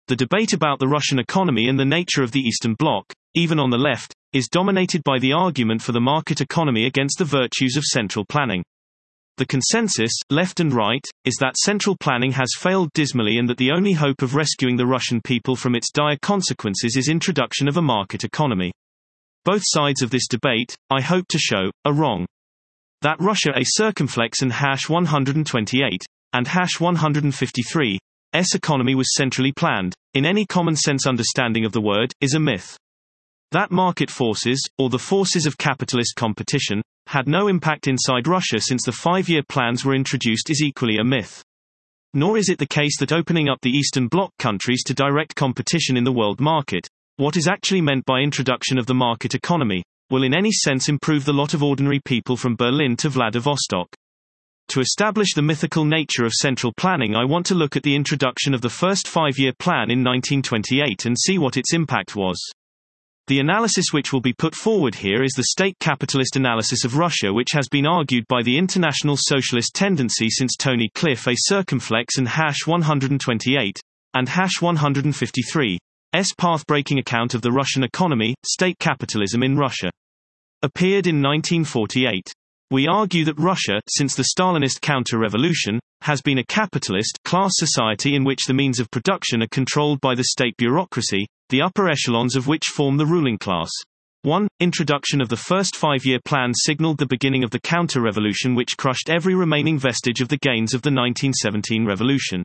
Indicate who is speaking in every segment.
Speaker 1: The debate about the Russian economy and the nature of the Eastern Bloc, even on the left, is dominated by the argument for the market economy against the virtues of central planning. The consensus, left and right, is that central planning has failed dismally and that the only hope of rescuing the Russian people from its dire consequences is introduction of a market economy. Both sides of this debate, I hope to show, are wrong. That Russia a circumflex and #128, and #153, economy was centrally planned, in any common-sense understanding of the word, is a myth. That market forces, or the forces of capitalist competition, had no impact inside Russia since the 5-year plans were introduced is equally a myth. Nor is it the case that opening up the Eastern Bloc countries to direct competition in the world market, what is actually meant by introduction of the market economy, will in any sense improve the lot of ordinary people from Berlin to Vladivostok. To establish the mythical nature of central planning, I want to look at the introduction of the first 5-year plan in 1928 and see what its impact was. The analysis which will be put forward here is the state capitalist analysis of Russia, which has been argued by the international socialist tendency since Tony Cliff a circumflex and #128, and #153, path-breaking account of the Russian economy, state capitalism in Russia. Appeared in 1948. We argue that Russia, since the Stalinist counter-revolution, has been a capitalist class society in which the means of production are controlled by the state bureaucracy, the upper echelons of which form the ruling class. 1. Introduction of the first 5-year plan signaled the beginning of the counter-revolution which crushed every remaining vestige of the gains of the 1917 revolution.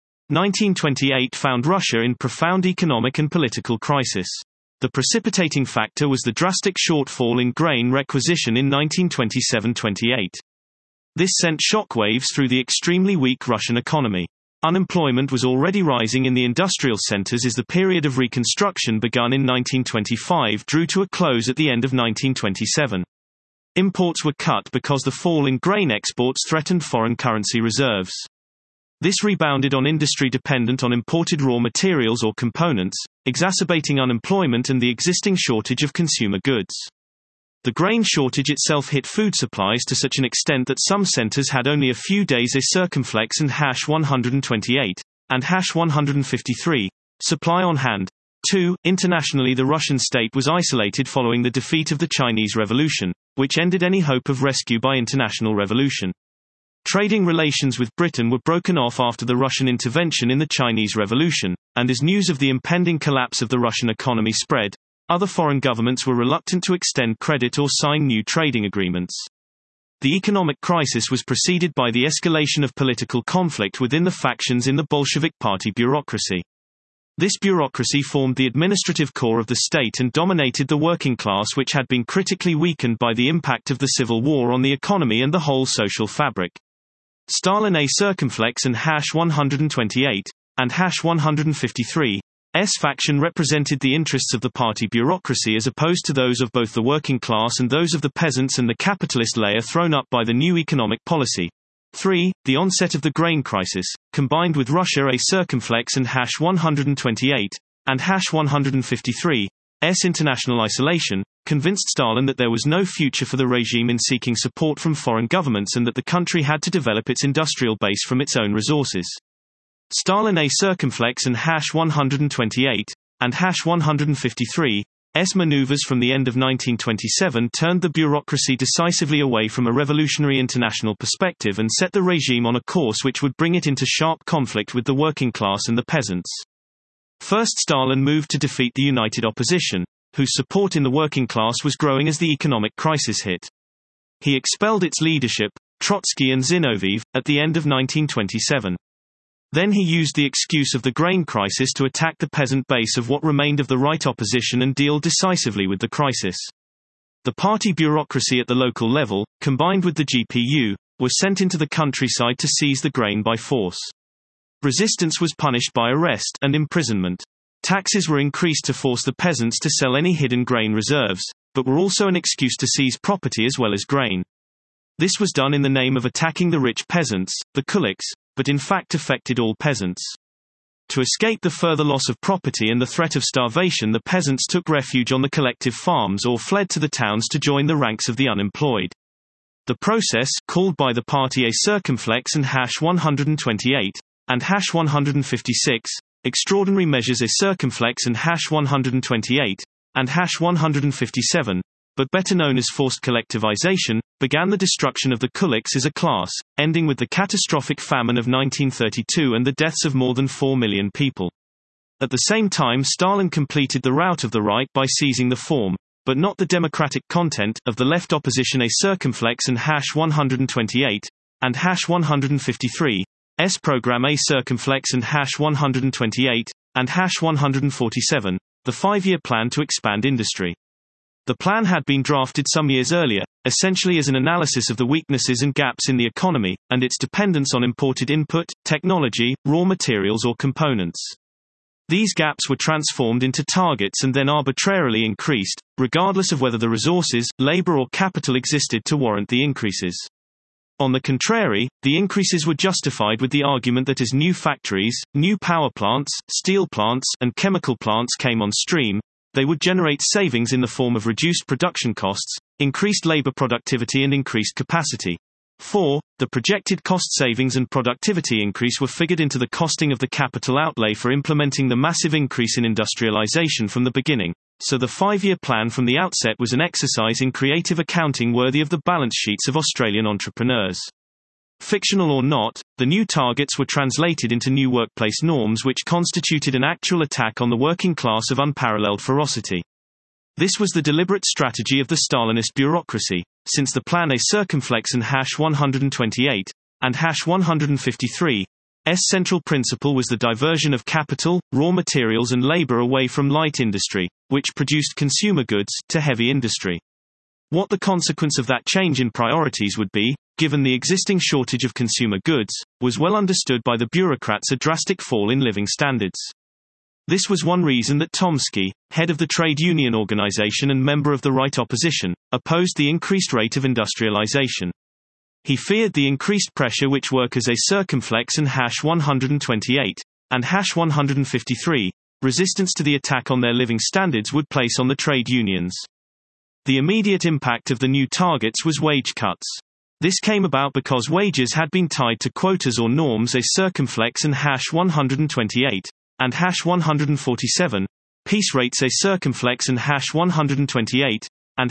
Speaker 1: 1928 found Russia in profound economic and political crisis. The precipitating factor was the drastic shortfall in grain requisition in 1927–28. This sent shockwaves through the extremely weak Russian economy. Unemployment was already rising in the industrial centers as the period of reconstruction begun in 1925 drew to a close at the end of 1927. Imports were cut because the fall in grain exports threatened foreign currency reserves. This rebounded on industry dependent on imported raw materials or components, exacerbating unemployment and the existing shortage of consumer goods. The grain shortage itself hit food supplies to such an extent that some centers had only a few days a circumflex and #128, and #153, supply on hand. 2. Internationally, the Russian state was isolated following the defeat of the Chinese Revolution, which ended any hope of rescue by international revolution. Trading relations with Britain were broken off after the Russian intervention in the Chinese Revolution, and as news of the impending collapse of the Russian economy spread, other foreign governments were reluctant to extend credit or sign new trading agreements. The economic crisis was preceded by the escalation of political conflict within the factions in the Bolshevik Party bureaucracy. This bureaucracy formed the administrative core of the state and dominated the working class, which had been critically weakened by the impact of the Civil War on the economy and the whole social fabric. Stalin a circumflex and #128, and #153, faction represented the interests of the party bureaucracy as opposed to those of both the working class and those of the peasants and the capitalist layer thrown up by the new economic policy. 3. The onset of the grain crisis, combined with Russia a circumflex and #128, and #153, international isolation, convinced Stalin that there was no future for the regime in seeking support from foreign governments and that the country had to develop its industrial base from its own resources. Stalin a circumflex and #128, and #153, maneuvers from the end of 1927 turned the bureaucracy decisively away from a revolutionary international perspective and set the regime on a course which would bring it into sharp conflict with the working class and the peasants. First, Stalin moved to defeat the united opposition, whose support in the working class was growing as the economic crisis hit. He expelled its leadership, Trotsky and Zinoviev, at the end of 1927. Then he used the excuse of the grain crisis to attack the peasant base of what remained of the right opposition and deal decisively with the crisis. The party bureaucracy at the local level, combined with the GPU, were sent into the countryside to seize the grain by force. Resistance was punished by arrest and imprisonment. Taxes were increased to force the peasants to sell any hidden grain reserves, but were also an excuse to seize property as well as grain. This was done in the name of attacking the rich peasants, the kulaks, but in fact affected all peasants. To escape the further loss of property and the threat of starvation, the peasants took refuge on the collective farms or fled to the towns to join the ranks of the unemployed. The process, called by the party a circumflex and #128, and #156, extraordinary measures A circumflex and #128, and #157, but better known as forced collectivization, began the destruction of the Kulaks as a class, ending with the catastrophic famine of 1932 and the deaths of more than 4 million people. At the same time, Stalin completed the rout of the right by seizing the form, but not the democratic content, of the left opposition A circumflex and #128, and #153, S program A circumflex and #128, and #147, the 5-year plan to expand industry. The plan had been drafted some years earlier, essentially as an analysis of the weaknesses and gaps in the economy, and its dependence on imported input, technology, raw materials or components. These gaps were transformed into targets and then arbitrarily increased, regardless of whether the resources, labor or capital existed to warrant the increases. On the contrary, the increases were justified with the argument that as new factories, new power plants, steel plants, and chemical plants came on stream, they would generate savings in the form of reduced production costs, increased labor productivity and increased capacity. 4. The projected cost savings and productivity increase were figured into the costing of the capital outlay for implementing the massive increase in industrialization from the beginning, so the 5-year plan from the outset was an exercise in creative accounting worthy of the balance sheets of Australian entrepreneurs. Fictional or not, the new targets were translated into new workplace norms which constituted an actual attack on the working class of unparalleled ferocity. This was the deliberate strategy of the Stalinist bureaucracy, since the Plan A circumflex and #128, and #153, S central principle was the diversion of capital, raw materials and labor away from light industry, which produced consumer goods, to heavy industry. What the consequence of that change in priorities would be, given the existing shortage of consumer goods, was well understood by the bureaucrats: a drastic fall in living standards. This was one reason that Tomsky, head of the trade union organization and member of the right opposition, opposed the increased rate of industrialization. He feared the increased pressure which workers A circumflex and #128, and #153, resistance to the attack on their living standards would place on the trade unions. The immediate impact of the new targets was wage cuts. This came about because wages had been tied to quotas or norms A circumflex and #128, and #147, piece rates A circumflex and #128, and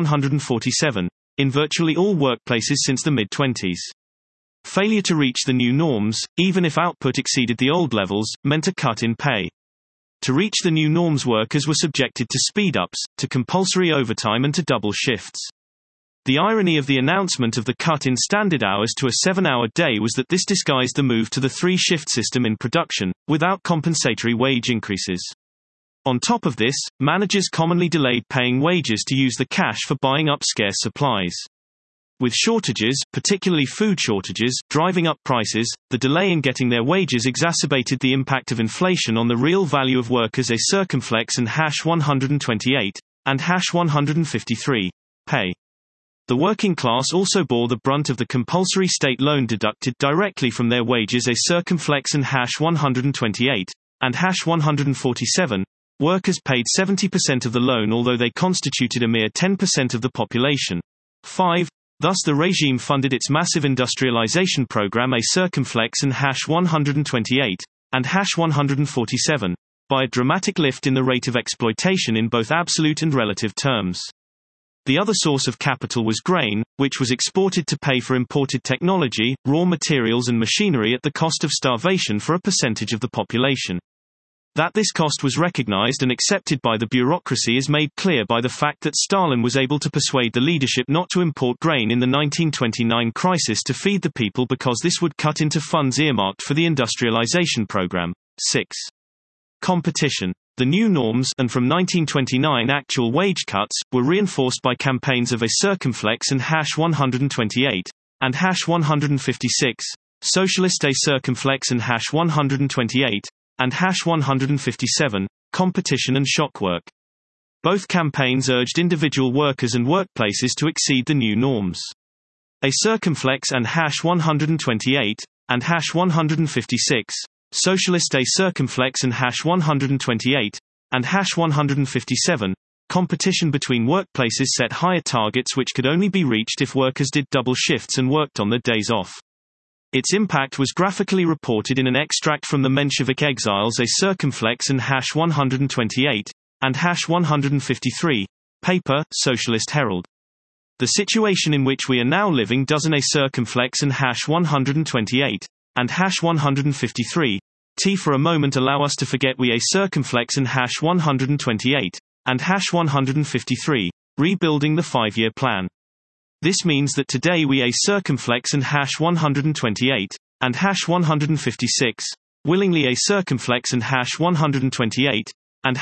Speaker 1: #147, in virtually all workplaces since the mid-20s. Failure to reach the new norms, even if output exceeded the old levels, meant a cut in pay. To reach the new norms, workers were subjected to speed-ups, to compulsory overtime and to double shifts. The irony of the announcement of the cut in standard hours to a 7-hour day was that this disguised the move to the 3-shift system in production, without compensatory wage increases. On top of this, managers commonly delayed paying wages to use the cash for buying up scarce supplies. With shortages, particularly food shortages, driving up prices, the delay in getting their wages exacerbated the impact of inflation on the real value of workers A circumflex and #128, and #153, pay. The working class also bore the brunt of the compulsory state loan deducted directly from their wages A circumflex and #128, and #147. Workers paid 70% of the loan although they constituted a mere 10% of the population. 5. Thus the regime funded its massive industrialization program A circumflex and #128, and #147, by a dramatic lift in the rate of exploitation in both absolute and relative terms. The other source of capital was grain, which was exported to pay for imported technology, raw materials and machinery at the cost of starvation for a percentage of the population. That this cost was recognized and accepted by the bureaucracy is made clear by the fact that Stalin was able to persuade the leadership not to import grain in the 1929 crisis to feed the people because this would cut into funds earmarked for the industrialization program. 6. Competition. The new norms, and from 1929 actual wage cuts, were reinforced by campaigns of A circumflex and #128, and #156, socialist A circumflex and #128, and #157, competition and shockwork. Both campaigns urged individual workers and workplaces to exceed the new norms. A circumflex and #128, and #156, socialist A circumflex and #128, and #157, competition between workplaces set higher targets which could only be reached if workers did double shifts and worked on their days off. Its impact was graphically reported in an extract from the Menshevik Exiles A Circumflex and #128, and #153, paper, Socialist Herald. The situation in which we are now living does an A circumflex and #128, and #153, t for a moment allow us to forget we A circumflex and #128, and #153, rebuilding the 5-year plan. This means that today we A circumflex and #128, and #156, willingly A circumflex and #128, and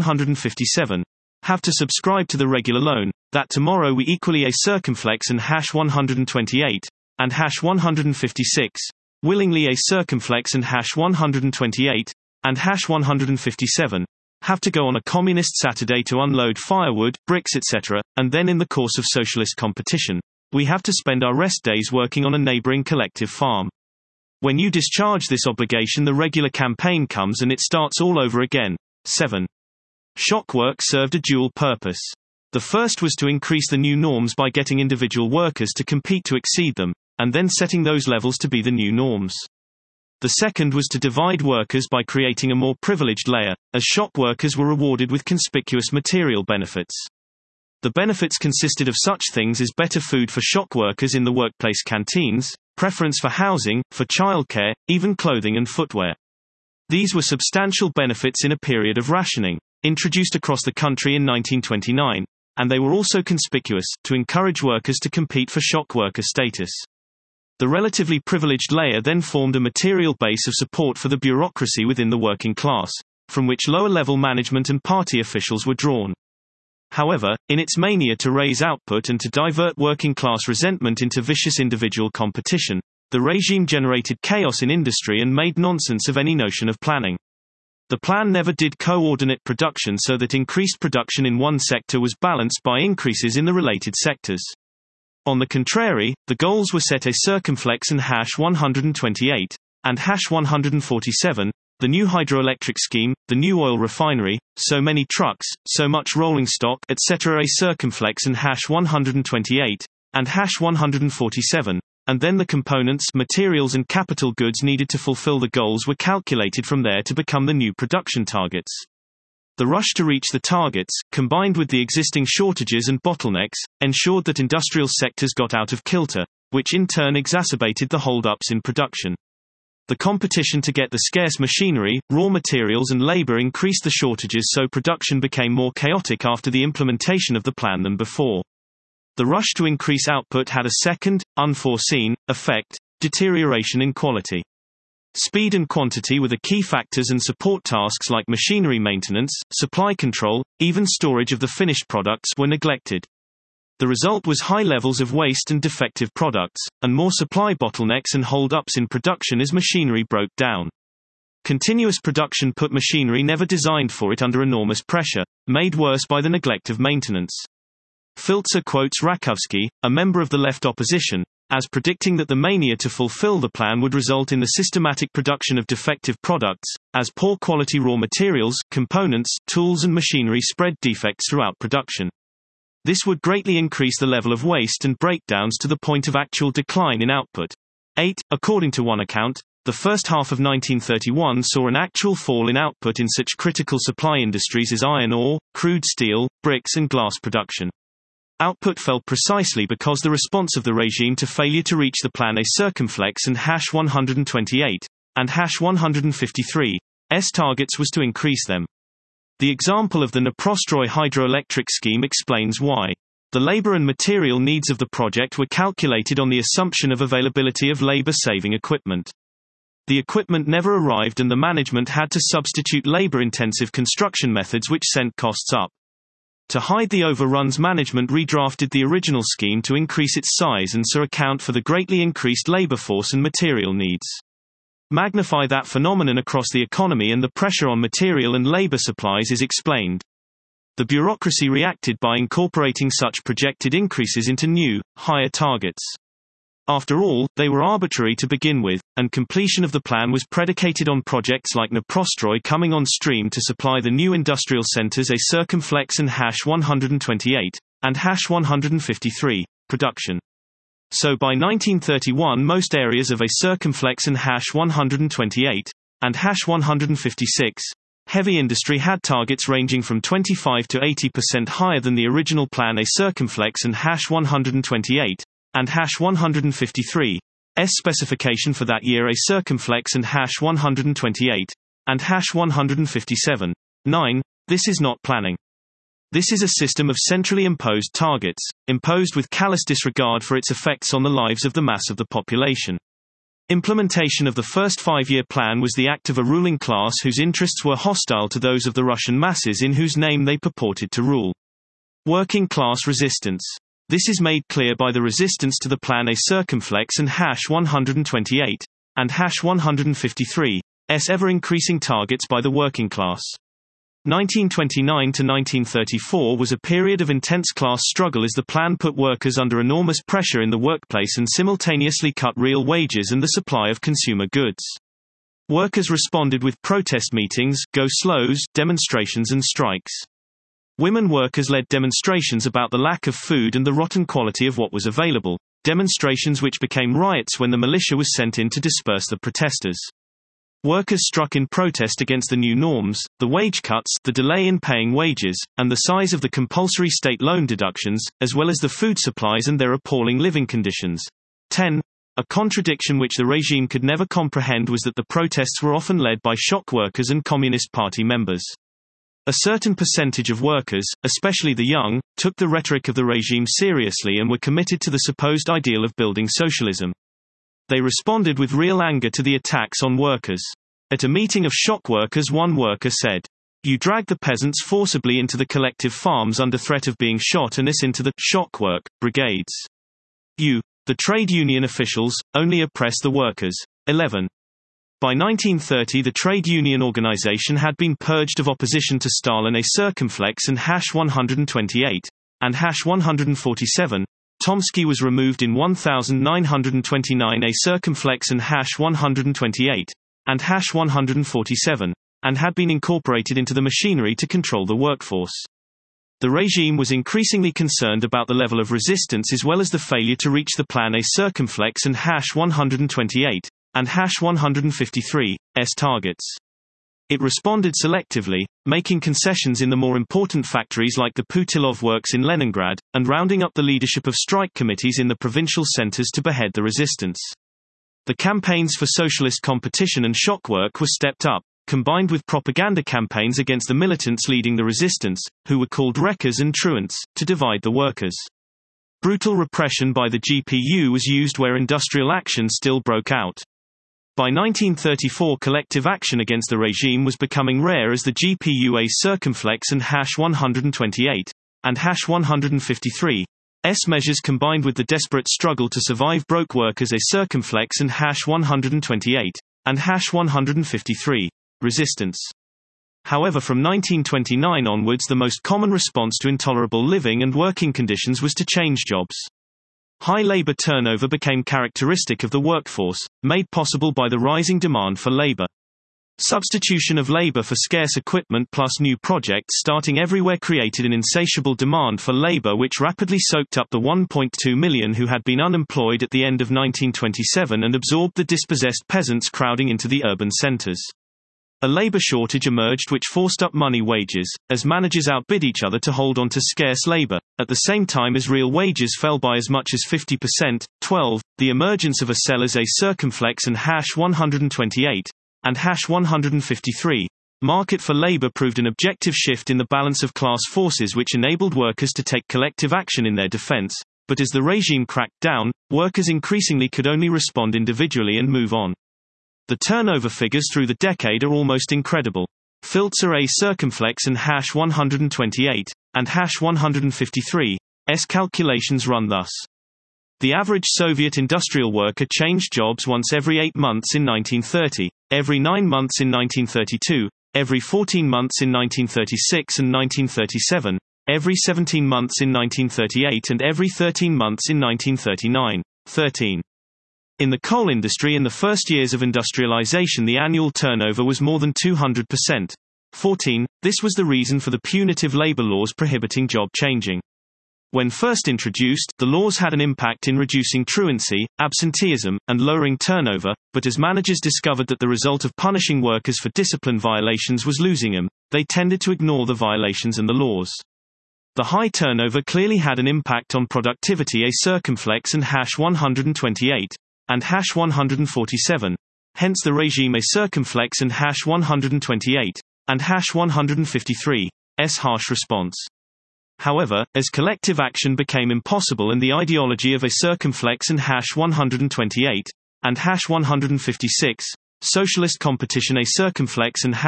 Speaker 1: #157, have to subscribe to the regular loan, that tomorrow we equally A circumflex and #128, and #156, willingly A circumflex and #128, and #157, have to go on a communist Saturday to unload firewood, bricks etc., and then in the course of socialist competition, we have to spend our rest days working on a neighboring collective farm. When you discharge this obligation, the regular campaign comes and it starts all over again. 7. Shock work served a dual purpose. The first was to increase the new norms by getting individual workers to compete to exceed them, and then setting those levels to be the new norms. The second was to divide workers by creating a more privileged layer, as shock workers were rewarded with conspicuous material benefits. The benefits consisted of such things as better food for shock workers in the workplace canteens, preference for housing, for childcare, even clothing and footwear. These were substantial benefits in a period of rationing, introduced across the country in 1929, and they were also conspicuous, to encourage workers to compete for shock worker status. The relatively privileged layer then formed a material base of support for the bureaucracy within the working class, from which lower-level management and party officials were drawn. However, in its mania to raise output and to divert working-class resentment into vicious individual competition, the regime generated chaos in industry and made nonsense of any notion of planning. The plan never did coordinate production so that increased production in one sector was balanced by increases in the related sectors. On the contrary, the goals were set A circumflex and #128, and #147, the new hydroelectric scheme, the new oil refinery, so many trucks, so much rolling stock, etc. A circumflex and #128, and #147, and then the components, materials and capital goods needed to fulfill the goals were calculated from there to become the new production targets. The rush to reach the targets, combined with the existing shortages and bottlenecks, ensured that industrial sectors got out of kilter, which in turn exacerbated the hold-ups in production. The competition to get the scarce machinery, raw materials and labor increased the shortages, so production became more chaotic after the implementation of the plan than before. The rush to increase output had a second, unforeseen, effect: deterioration in quality. Speed and quantity were the key factors, and support tasks like machinery maintenance, supply control, even storage of the finished products were neglected. The result was high levels of waste and defective products, and more supply bottlenecks and hold-ups in production as machinery broke down. Continuous production put machinery never designed for it under enormous pressure, made worse by the neglect of maintenance. Filzer quotes Rakowski, a member of the left opposition, as predicting that the mania to fulfill the plan would result in the systematic production of defective products, as poor quality raw materials, components, tools and machinery spread defects throughout production. This would greatly increase the level of waste and breakdowns to the point of actual decline in output. 8. According to one account, the first half of 1931 saw an actual fall in output in such critical supply industries as iron ore, crude steel, bricks and glass production. Output fell precisely because the response of the regime to failure to reach the plan A circumflex and #128, and #153, targets was to increase them. The example of the Dniprostroi hydroelectric scheme explains why. The labor and material needs of the project were calculated on the assumption of availability of labor-saving equipment. The equipment never arrived and the management had to substitute labor-intensive construction methods which sent costs up. To hide the overruns, management redrafted the original scheme to increase its size and so account for the greatly increased labor force and material needs. Magnify that phenomenon across the economy and the pressure on material and labor supplies is explained. The bureaucracy reacted by incorporating such projected increases into new, higher targets. After all, they were arbitrary to begin with, and completion of the plan was predicated on projects like Dniprostroi coming on stream to supply the new industrial centers A circumflex and #128, and #153, production. So by 1931 most areas of a circumflex and #128, and #156, heavy industry had targets ranging from 25 to 80% higher than the original plan. A circumflex and #128, and #153, S specification for that year. A circumflex and #128, and #157. 9. This is not planning. This is a system of centrally imposed targets, imposed with callous disregard for its effects on the lives of the mass of the population. Implementation of the first five-year plan was the act of a ruling class whose interests were hostile to those of the Russian masses in whose name they purported to rule. Working class resistance. This is made clear by the resistance to the plan. A circumflex and #128, and #153, S ever-increasing targets by the working class. 1929 to 1934 was a period of intense class struggle as the plan put workers under enormous pressure in the workplace and simultaneously cut real wages and the supply of consumer goods. Workers responded with protest meetings, go-slows, demonstrations and strikes. Women workers led demonstrations about the lack of food and the rotten quality of what was available, demonstrations which became riots when the militia was sent in to disperse the protesters. Workers struck in protest against the new norms, the wage cuts, the delay in paying wages, and the size of the compulsory state loan deductions, as well as the food supplies and their appalling living conditions. 10. A contradiction which the regime could never comprehend was that the protests were often led by shock workers and Communist Party members. A certain percentage of workers, especially the young, took the rhetoric of the regime seriously and were committed to the supposed ideal of building socialism. They responded with real anger to the attacks on workers. At a meeting of shock workers, one worker said, "You drag the peasants forcibly into the collective farms under threat of being shot and us into the shock work brigades. You, the trade union officials, only oppress the workers." 11. By 1930 the trade union organization had been purged of opposition to Stalin. A circumflex and #128, and #147, Tomsky was removed in 1929. A circumflex and #128, and #147, and had been incorporated into the machinery to control the workforce. The regime was increasingly concerned about the level of resistance as well as the failure to reach the plan. A circumflex and #128, and #153, S targets. It responded selectively, making concessions in the more important factories like the Putilov works in Leningrad, and rounding up the leadership of strike committees in the provincial centers to behead the resistance. The campaigns for socialist competition and shock work were stepped up, combined with propaganda campaigns against the militants leading the resistance, who were called wreckers and truants, to divide the workers. Brutal repression by the GPU was used where industrial action still broke out. By 1934 collective action against the regime was becoming rare as the GPU. A circumflex and #128, and #153, S measures combined with the desperate struggle to survive broke workers. A circumflex and #128, and #153, resistance. However, from 1929 onwards the most common response to intolerable living and working conditions was to change jobs. High labor turnover became characteristic of the workforce, made possible by the rising demand for labor. Substitution of labor for scarce equipment plus new projects starting everywhere created an insatiable demand for labor which rapidly soaked up the 1.2 million who had been unemployed at the end of 1927 and absorbed the dispossessed peasants crowding into the urban centers. A labor shortage emerged which forced up money wages, as managers outbid each other to hold on to scarce labor, at the same time as real wages fell by as much as 50%. 12. The emergence of a sellers. A circumflex and #128, and #153, market for labor proved an objective shift in the balance of class forces which enabled workers to take collective action in their defense, but as the regime cracked down, workers increasingly could only respond individually and move on. The turnover figures through the decade are almost incredible. Filzer. A circumflex and #128, and #153, S calculations run thus. The average Soviet industrial worker changed jobs once every 8 months in 1930, every 9 months in 1932, every 14 months in 1936 and 1937, every 17 months in 1938 and every 13 months in 1939. 13. In the coal industry in the first years of industrialization the annual turnover was more than 200%. 14. This was the reason for the punitive labor laws prohibiting job changing. When first introduced, the laws had an impact in reducing truancy, absenteeism, and lowering turnover, but as managers discovered that the result of punishing workers for discipline violations was losing them, they tended to ignore the violations and the laws. The high turnover clearly had an impact on productivity. A circumflex and #128 and #147. Hence the regime a circumflex and #128 and #153 harsh response. However, as collective action became impossible and the ideology of a circumflex and #128 and #156, socialist competition a circumflex and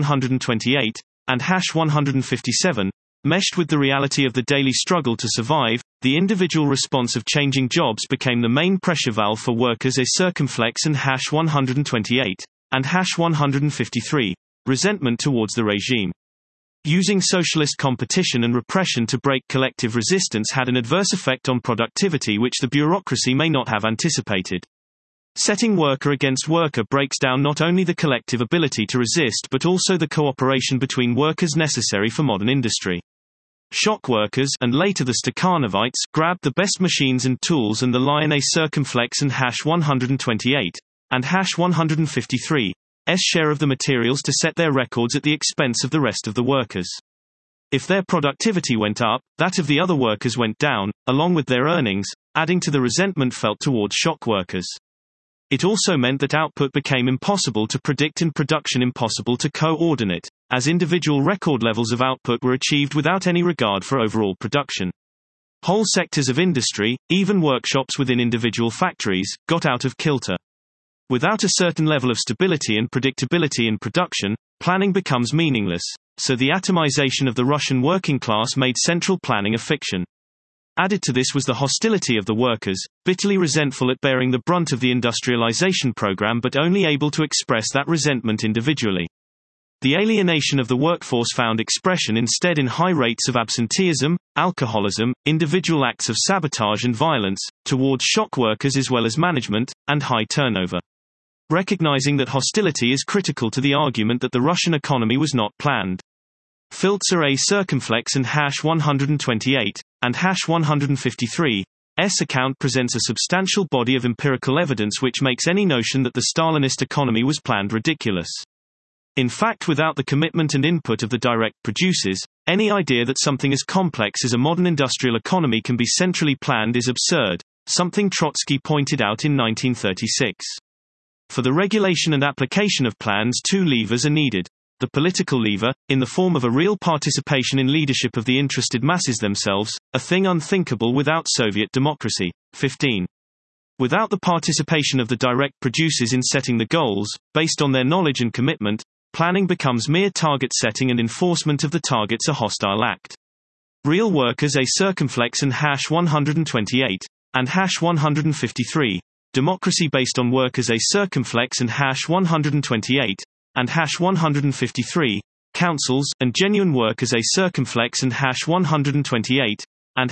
Speaker 1: #128 and #157, meshed with the reality of the daily struggle to survive, the individual response of changing jobs became the main pressure valve for workers. A circumflex and #128 and #153, resentment towards the regime. Using socialist competition and repression to break collective resistance had an adverse effect on productivity which the bureaucracy may not have anticipated. Setting worker against worker breaks down not only the collective ability to resist but also the cooperation between workers necessary for modern industry. Shock workers, and later the Stakhanovites, grabbed the best machines and tools, and the lion a circumflex and #128 and #153 share of the materials to set their records at the expense of the rest of the workers. If their productivity went up, that of the other workers went down, along with their earnings, adding to the resentment felt towards shock workers. It also meant that output became impossible to predict and production impossible to coordinate, as individual record levels of output were achieved without any regard for overall production. Whole sectors of industry, even workshops within individual factories, got out of kilter. Without a certain level of stability and predictability in production, planning becomes meaningless, so the atomization of the Russian working class made central planning a fiction. Added to this was the hostility of the workers, bitterly resentful at bearing the brunt of the industrialization program but only able to express that resentment individually. The alienation of the workforce found expression instead in high rates of absenteeism, alcoholism, individual acts of sabotage and violence, towards shock workers as well as management, and high turnover. Recognizing that hostility is critical to the argument that the Russian economy was not planned. Filzer a circumflex and #128 and #153 account presents a substantial body of empirical evidence which makes any notion that the Stalinist economy was planned ridiculous. In fact, without the commitment and input of the direct producers, any idea that something as complex as a modern industrial economy can be centrally planned is absurd, something Trotsky pointed out in 1936. For the regulation and application of plans, two levers are needed. The political lever, in the form of a real participation in leadership of the interested masses themselves, a thing unthinkable without Soviet democracy. 15. Without the participation of the direct producers in setting the goals, based on their knowledge and commitment, planning becomes mere target setting and enforcement of the targets a hostile act. Real workers a circumflex and #128 and #153. Democracy based on workers a circumflex and #128 and #153. Councils, and genuine workers a circumflex and #128 and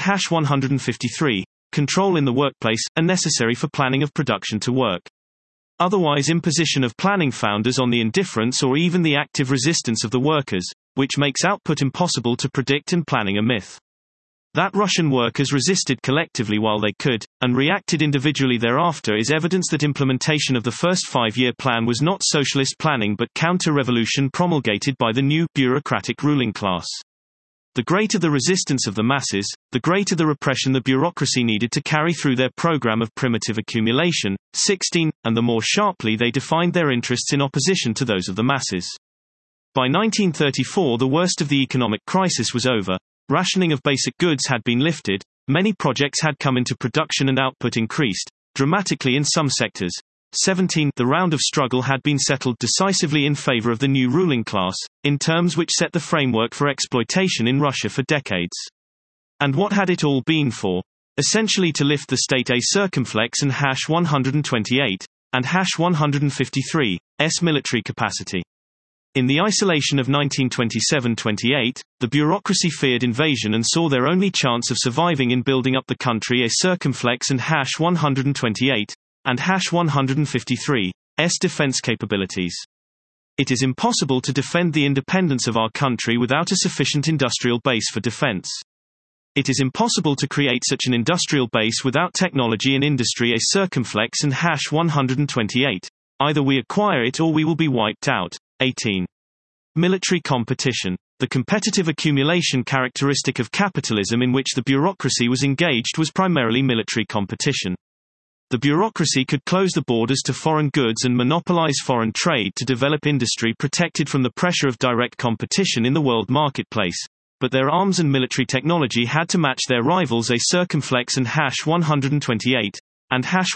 Speaker 1: #153. Control in the workplace, are necessary for planning of production to work. Otherwise, imposition of planning founders on the indifference or even the active resistance of the workers, which makes output impossible to predict and planning a myth. That Russian workers resisted collectively while they could, and reacted individually thereafter is evidence that implementation of the first five-year plan was not socialist planning but counter-revolution promulgated by the new, bureaucratic ruling class. The greater the resistance of the masses, the greater the repression the bureaucracy needed to carry through their program of primitive accumulation. 16, and the more sharply they defined their interests in opposition to those of the masses. By 1934 the worst of the economic crisis was over. Rationing of basic goods had been lifted, many projects had come into production and output increased, dramatically in some sectors. 17. The round of struggle had been settled decisively in favor of the new ruling class, in terms which set the framework for exploitation in Russia for decades. And what had it all been for? Essentially to lift the state a circumflex and #128 and #153 military capacity. In the isolation of 1927–28, the bureaucracy feared invasion and saw their only chance of surviving in building up the country a circumflex and #128 and #153 defense capabilities. It is impossible to defend the independence of our country without a sufficient industrial base for defense. It is impossible to create such an industrial base without technology and industry. A circumflex and hash 128. Either we acquire it or we will be wiped out. 18. Military competition. The competitive accumulation characteristic of capitalism in which the bureaucracy was engaged was primarily military competition. The bureaucracy could close the borders to foreign goods and monopolize foreign trade to develop industry protected from the pressure of direct competition in the world marketplace. But their arms and military technology had to match their rivals, a circumflex and hash 128, and hash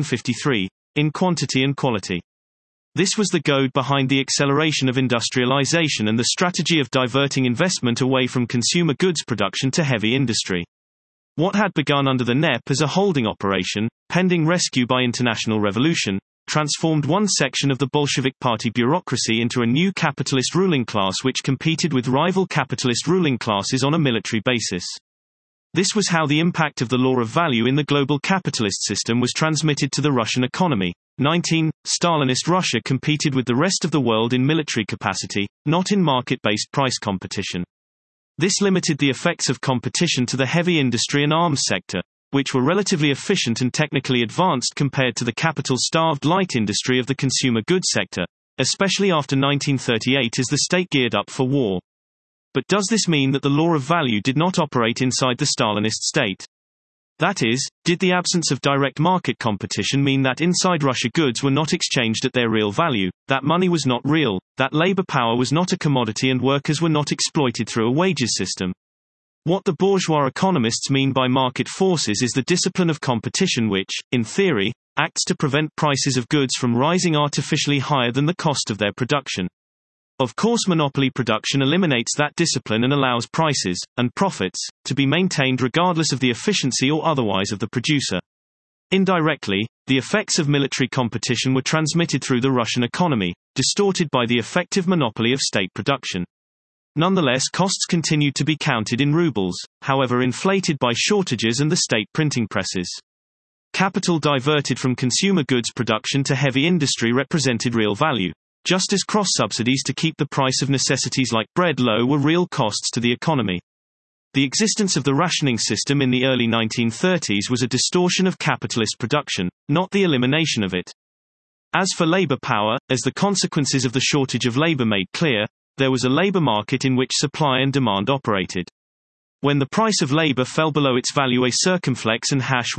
Speaker 1: 153, in quantity and quality. This was the goad behind the acceleration of industrialization and the strategy of diverting investment away from consumer goods production to heavy industry. What had begun under the NEP as a holding operation, pending rescue by international revolution, transformed one section of the Bolshevik Party bureaucracy into a new capitalist ruling class which competed with rival capitalist ruling classes on a military basis. This was how the impact of the law of value in the global capitalist system was transmitted to the Russian economy. 19. Stalinist Russia competed with the rest of the world in military capacity, not in market-based price competition. This limited the effects of competition to the heavy industry and arms sector, which were relatively efficient and technically advanced compared to the capital-starved light industry of the consumer goods sector, especially after 1938 as the state geared up for war. But does this mean that the law of value did not operate inside the Stalinist state? That is, did the absence of direct market competition mean that inside Russia goods were not exchanged at their real value, that money was not real, that labor power was not a commodity and workers were not exploited through a wages system? What the bourgeois economists mean by market forces is the discipline of competition which, in theory, acts to prevent prices of goods from rising artificially higher than the cost of their production. Of course, monopoly production eliminates that discipline and allows prices, and profits, to be maintained regardless of the efficiency or otherwise of the producer. Indirectly, the effects of military competition were transmitted through the Russian economy, distorted by the effective monopoly of state production. Nonetheless, costs continued to be counted in rubles, however inflated by shortages and the state printing presses. Capital diverted from consumer goods production to heavy industry represented real value, just as cross-subsidies to keep the price of necessities like bread low were real costs to the economy. The existence of the rationing system in the early 1930s was a distortion of capitalist production, not the elimination of it. As for labor power, as the consequences of the shortage of labor made clear, there was a labor market in which supply and demand operated. When the price of labor fell below its value, a circumflex and hash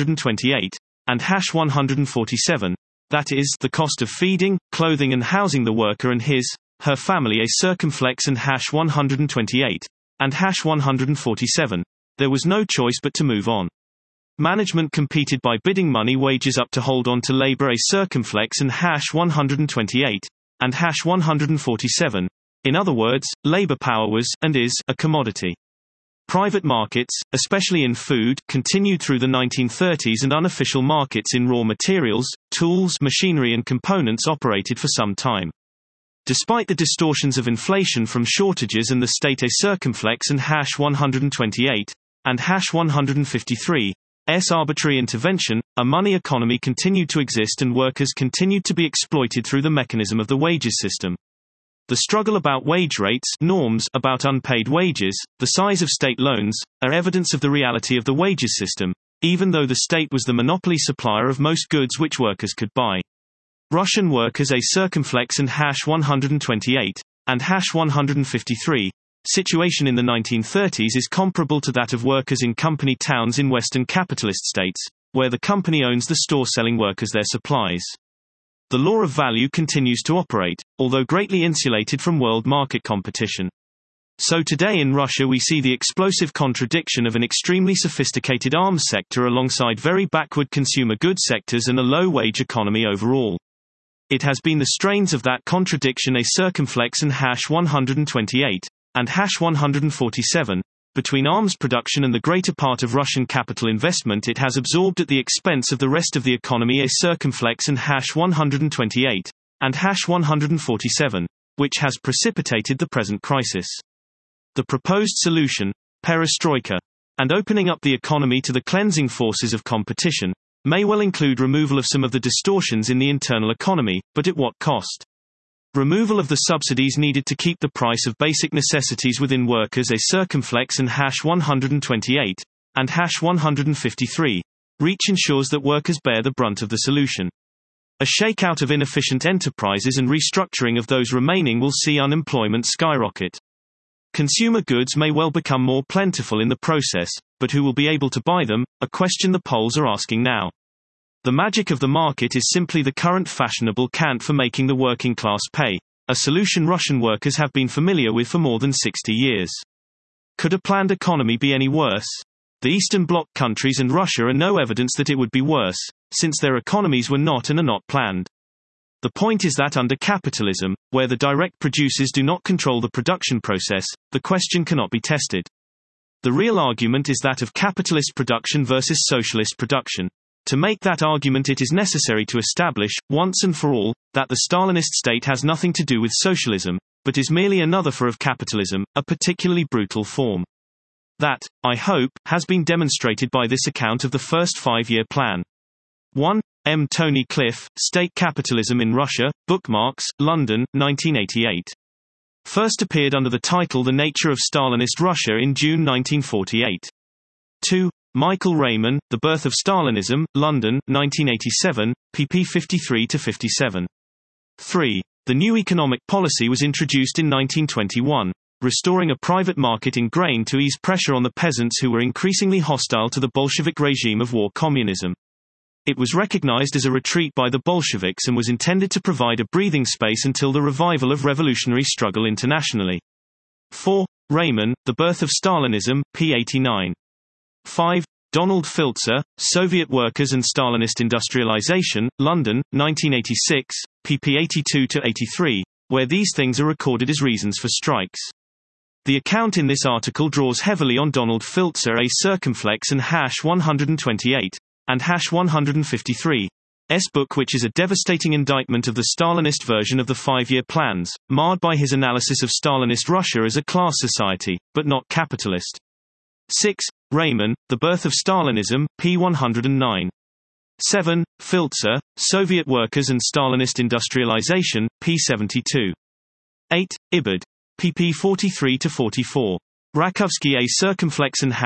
Speaker 1: 128, and hash 147, that is, the cost of feeding, clothing and housing the worker and her family, a circumflex and hash 128, and hash 147, there was no choice but to move on. Management competed by bidding money wages up to hold on to labor, a circumflex and hash 128, and hash 147. In other words, labor power was, and is, a commodity. Private markets, especially in food, continued through the 1930s, and unofficial markets in raw materials, tools, machinery and components operated for some time. Despite the distortions of inflation from shortages and the state, a circumflex and hash 128, and hash 153, arbitrary intervention, a money economy continued to exist and workers continued to be exploited through the mechanism of the wages system. The struggle about wage rates, norms about unpaid wages, the size of state loans, are evidence of the reality of the wages system, even though the state was the monopoly supplier of most goods which workers could buy. Russian workers, a circumflex and hash 128, and hash 153, situation in the 1930s is comparable to that of workers in company towns in Western capitalist states, where the company owns the store selling workers their supplies. The law of value continues to operate, although greatly insulated from world market competition. So today in Russia we see the explosive contradiction of an extremely sophisticated arms sector alongside very backward consumer goods sectors and a low-wage economy overall. It has been the strains of that contradiction, a circumflex and hash 128, and hash 147, between arms production and the greater part of Russian capital investment it has absorbed at the expense of the rest of the economy, a circumflex and hash 128, and hash 147, which has precipitated the present crisis. The proposed solution, perestroika, and opening up the economy to the cleansing forces of competition, may well include removal of some of the distortions in the internal economy, but at what cost? Removal of the subsidies needed to keep the price of basic necessities within workers a circumflex and #128, and #153. Reach ensures that workers bear the brunt of the solution. A shakeout of inefficient enterprises and restructuring of those remaining will see unemployment skyrocket. Consumer goods may well become more plentiful in the process, but who will be able to buy them, a question the polls are asking now. The magic of the market is simply the current fashionable cant for making the working class pay, a solution Russian workers have been familiar with for more than 60 years. Could a planned economy be any worse? The Eastern Bloc countries and Russia are no evidence that it would be worse, since their economies were not and are not planned. The point is that under capitalism, where the direct producers do not control the production process, the question cannot be tested. The real argument is that of capitalist production versus socialist production. To make that argument, it is necessary to establish, once and for all, that the Stalinist state has nothing to do with socialism, but is merely another form of capitalism, a particularly brutal form. That, I hope, has been demonstrated by this account of the first 5-year plan. 1. M. Tony Cliff, State Capitalism in Russia, Bookmarks, London, 1988. First appeared under the title The Nature of Stalinist Russia in June 1948. 2. Michael Raymond, The Birth of Stalinism, London, 1987, pp. 53-57. 3. The new economic policy was introduced in 1921, restoring a private market in grain to ease pressure on the peasants who were increasingly hostile to the Bolshevik regime of war communism. It was recognized as a retreat by the Bolsheviks and was intended to provide a breathing space until the revival of revolutionary struggle internationally. 4. Raymond, The Birth of Stalinism, p. 89. 5. Donald Filzer, Soviet Workers and Stalinist Industrialization, London, 1986, pp. 82-83, where these things are recorded as reasons for strikes. The account in this article draws heavily on Donald Filzer a circumflex and #128, and #153, book, which is a devastating indictment of the Stalinist version of the 5-year plans, marred by his analysis of Stalinist Russia as a class society, but not capitalist. 6. Raymond, The Birth of Stalinism, p. 109. 7. Filzer, Soviet Workers and Stalinist Industrialization, p. 72. 8. Ibid. pp. 43-44. Rakovsky a circumflex and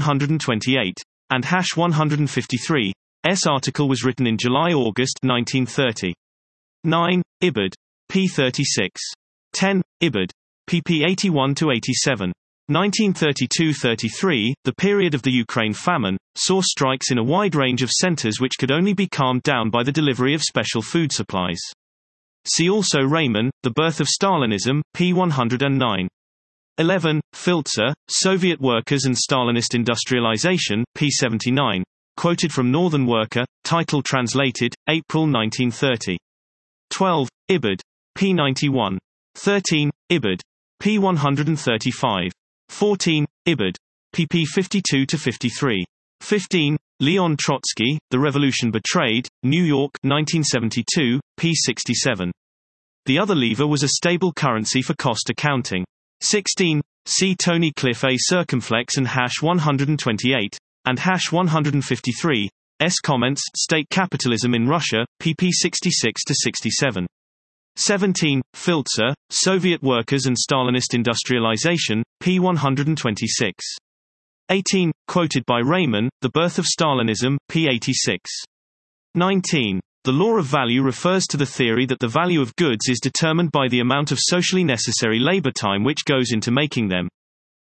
Speaker 1: #128, and #153. Article was written in July-August 1930. 9. Ibid. p. 36. 10. Ibid. pp. 81-87. 1932–33, the period of the Ukraine famine, saw strikes in a wide range of centers which could only be calmed down by the delivery of special food supplies. See also Raymond, The Birth of Stalinism, p. 109. 11. Filzer, Soviet Workers and Stalinist Industrialization, p. 79. Quoted from Northern Worker, title translated, April 1930. 12. Ibid. p. 91. 13. Ibid. p. 135. 14. Ibid. pp. 52-53. 15. Leon Trotsky, The Revolution Betrayed, New York, 1972, p. 67. The other lever was a stable currency for cost accounting. 16. See Tony Cliff a circumflex and #128, and #153. Comments, State Capitalism in Russia, pp. 66-67. 17. Filzer, Soviet Workers and Stalinist Industrialization, p. 126. 18. Quoted by Raymond, The Birth of Stalinism, p. 86. 19. The law of value refers to the theory that the value of goods is determined by the amount of socially necessary labor time which goes into making them,